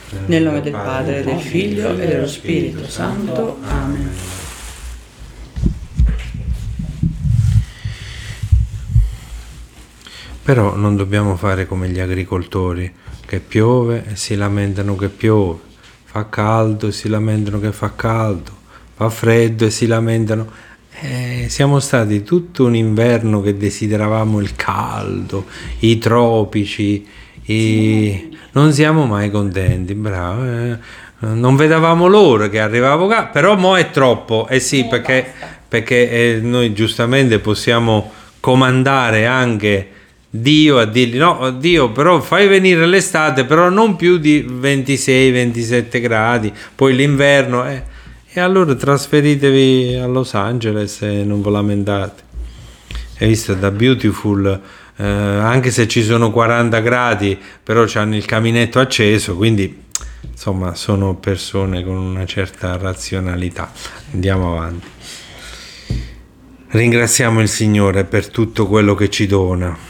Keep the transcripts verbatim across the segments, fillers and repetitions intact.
Nel nome del Padre, del Figlio e dello Spirito Santo. Amen. Però non dobbiamo fare come gli agricoltori, che piove e si lamentano che piove, fa caldo e si lamentano che fa caldo, fa freddo e si lamentano. Eh, siamo stati tutto un inverno che desideravamo il caldo, i tropici, i... non siamo mai contenti, bravo. Eh, non vedevamo l'ora che arrivavo qua, però mo è troppo, eh sì, perché, perché eh, noi giustamente possiamo comandare anche Dio a dirgli no, Dio, però fai venire l'estate, però non più di ventisei ventisette gradi, poi l'inverno eh. E allora trasferitevi a Los Angeles e non vi lamentate. Hai visto da Beautiful, eh, anche se ci sono quaranta gradi, però hanno il caminetto acceso, quindi insomma sono persone con una certa razionalità. Andiamo avanti. Ringraziamo il Signore per tutto quello che ci dona.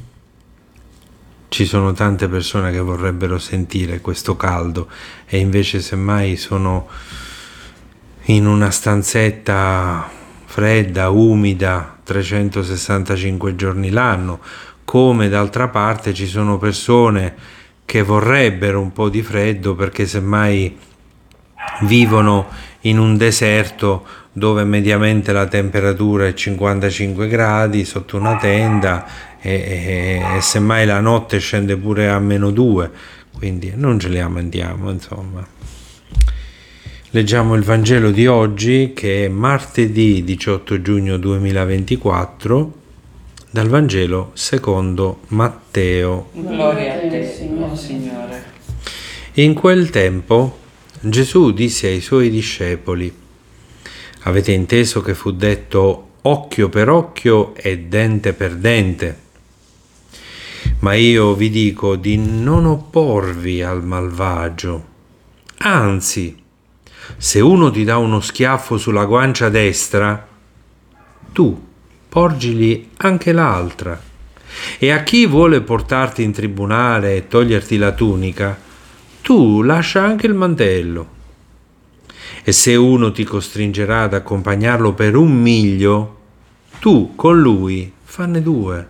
Ci sono tante persone che vorrebbero sentire questo caldo e invece semmai sono in una stanzetta fredda, umida, trecentosessantacinque giorni l'anno, come d'altra parte ci sono persone che vorrebbero un po' di freddo perché semmai vivono in un deserto dove mediamente la temperatura è cinquantacinque gradi sotto una tenda e, e, e semmai la notte scende pure a meno due, quindi non ce li lamentiamo, insomma. Leggiamo il Vangelo di oggi, che è martedì diciotto giugno duemilaventiquattro, dal Vangelo secondo Matteo. Gloria a te, oh Signore. In quel tempo Gesù disse ai suoi discepoli: avete inteso che fu detto occhio per occhio e dente per dente? Ma io vi dico di non opporvi al malvagio. Anzi, se uno ti dà uno schiaffo sulla guancia destra, tu porgili anche l'altra. E a chi vuole portarti in tribunale e toglierti la tunica, tu lascia anche il mantello. E se uno ti costringerà ad accompagnarlo per un miglio, tu con lui fanne due.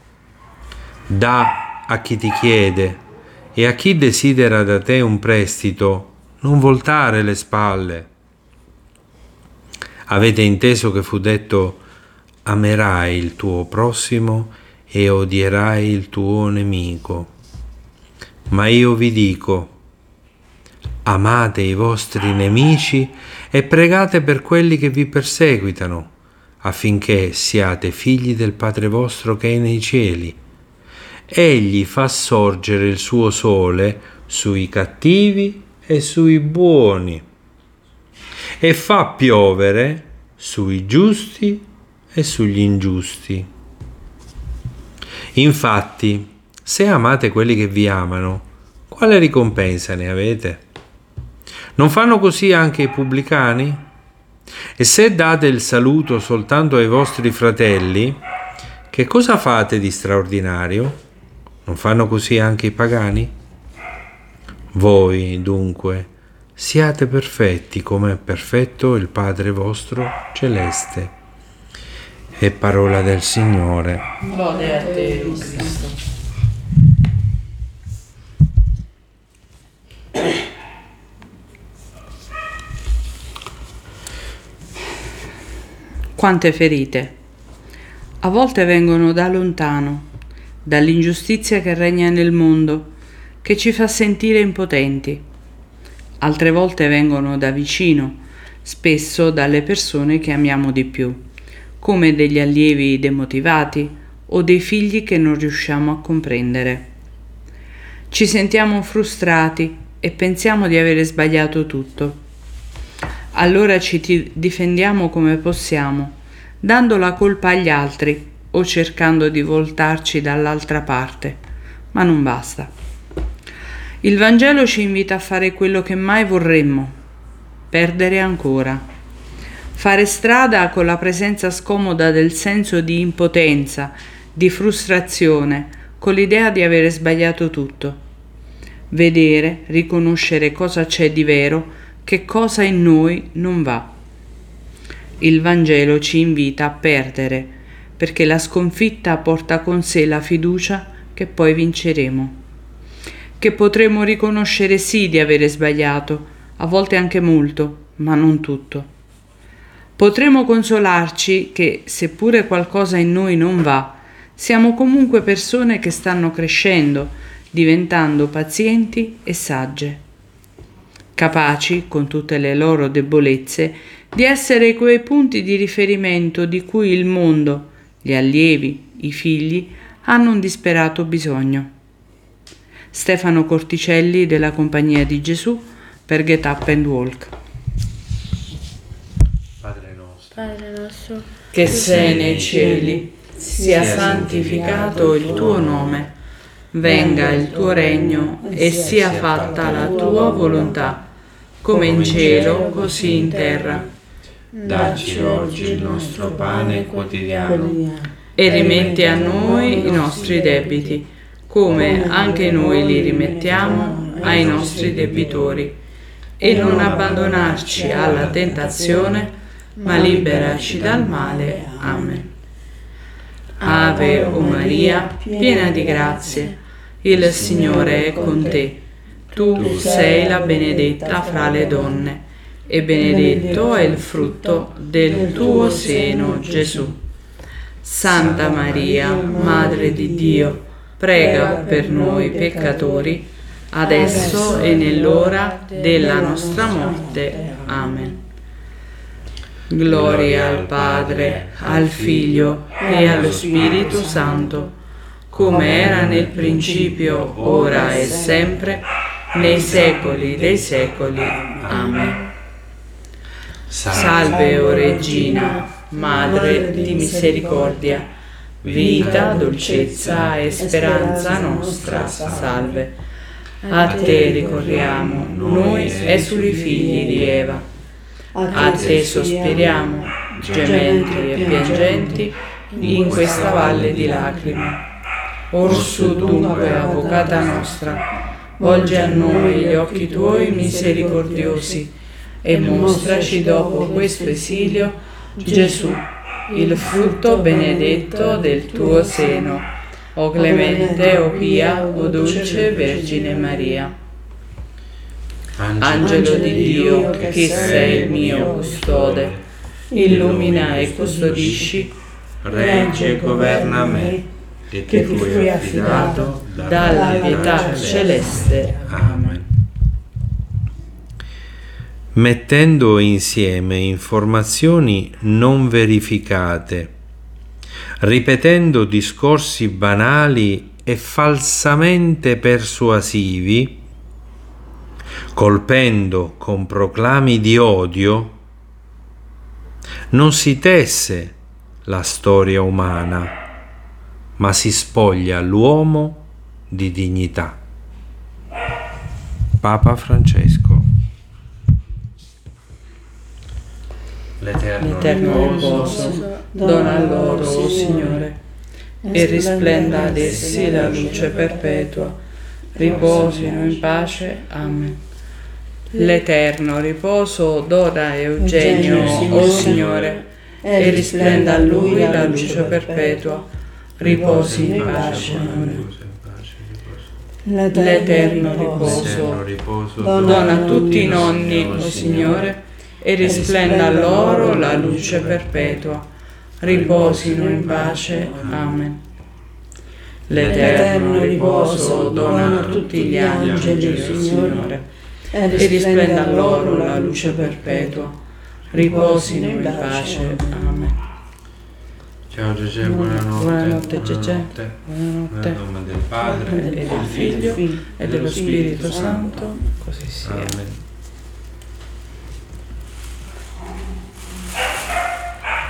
Dà a chi ti chiede e a chi desidera da te un prestito, non voltare le spalle. Avete inteso che fu detto: amerai il tuo prossimo e odierai il tuo nemico. Ma io vi dico: amate i vostri nemici e pregate per quelli che vi perseguitano, affinché siate figli del Padre vostro che è nei cieli. Egli fa sorgere il suo sole sui cattivi e sui buoni, e fa piovere sui giusti e sugli ingiusti. Infatti, se amate quelli che vi amano, quale ricompensa ne avete? Non fanno così anche i pubblicani? E se date il saluto soltanto ai vostri fratelli, che cosa fate di straordinario? Non fanno così anche i pagani? Voi, dunque, siate perfetti come è perfetto il Padre vostro celeste. È parola del Signore. Lode a te, o Cristo. Quante ferite. A volte vengono da lontano, dall'ingiustizia che regna nel mondo, che ci fa sentire impotenti. Altre volte vengono da vicino, spesso dalle persone che amiamo di più, come degli allievi demotivati o dei figli che non riusciamo a comprendere. Ci sentiamo frustrati e pensiamo di avere sbagliato tutto. Allora ci ti- difendiamo come possiamo, dando la colpa agli altri o cercando di voltarci dall'altra parte, ma non basta. Il Vangelo ci invita a fare quello che mai vorremmo: perdere ancora. Fare strada con la presenza scomoda del senso di impotenza, di frustrazione, con l'idea di avere sbagliato tutto. vedere, riconoscere cosa c'è di vero, che cosa in noi non va. Il Vangelo ci invita a perdere, perché la sconfitta porta con sé la fiducia che poi vinceremo, che potremo riconoscere sì di avere sbagliato, a volte anche molto, ma non tutto. Potremo consolarci che, seppure qualcosa in noi non va, siamo comunque persone che stanno crescendo, diventando pazienti e sagge, capaci, con tutte le loro debolezze, di essere quei punti di riferimento di cui il mondo, gli allievi, i figli, hanno un disperato bisogno. Stefano Corticelli della Compagnia di Gesù per Get Up and Walk. Padre nostro, Padre nostro, Che sei nei cieli, sia santificato il tuo nome, venga il tuo regno e sia fatta la tua volontà, come in cielo così in terra. dacci oggi il nostro pane quotidiano E rimetti a noi i nostri debiti, come anche noi li rimettiamo ai nostri debitori. E non abbandonarci alla tentazione, ma liberaci dal male. Amen. Ave o Maria, piena di grazie, il Signore è con te. Tu sei la benedetta fra le donne, e benedetto è il frutto del tuo seno, Gesù. Santa Maria, Madre di Dio, prega per noi peccatori, adesso e nell'ora della nostra morte. Amen. Gloria al Padre, al Figlio e allo Spirito Santo, come era nel principio, ora e sempre, nei secoli dei secoli. Amen. Salve, o Regina, Madre di misericordia, vita, dolcezza e speranza nostra, salve. A te ricorriamo, noi esuli figli di Eva. A te sospiriamo, gementi e piangenti, in questa valle di lacrime. Orsù dunque, avvocata nostra, volgi a noi gli occhi tuoi misericordiosi e mostraci dopo questo esilio Gesù, il frutto benedetto del tuo seno, o clemente, o pia, o dolce Vergine Maria. Angelo di Dio, che sei il mio custode, illumina e custodisci, regge e governa me, che ti fui affidato dalla pietà celeste. Amen. Mettendo insieme informazioni non verificate, ripetendo discorsi banali e falsamente persuasivi, colpendo con proclami di odio, non si tesse la storia umana, ma si spoglia l'uomo di dignità. Papa Francesco. L'eterno riposo dona loro, o Signore, e risplenda ad essi la luce perpetua. Riposino in pace. Amen. L'eterno riposo dona a Eugenio, o Signore, e risplenda a lui la luce perpetua. Riposi in pace. Amen. L'eterno riposo dona a tutti i nonni, o Signore, e risplenda a loro la luce perpetua. Riposino in pace. Amen. L'eterno riposo dona a tutti gli angeli, Signore, e risplenda a loro la luce perpetua. Riposino in pace. Amen. Ciao Gegè, buonanotte. Buonanotte Gegè. Buonanotte. Nel nome del Padre e del Figlio e dello Spirito Santo, così sia. Amen.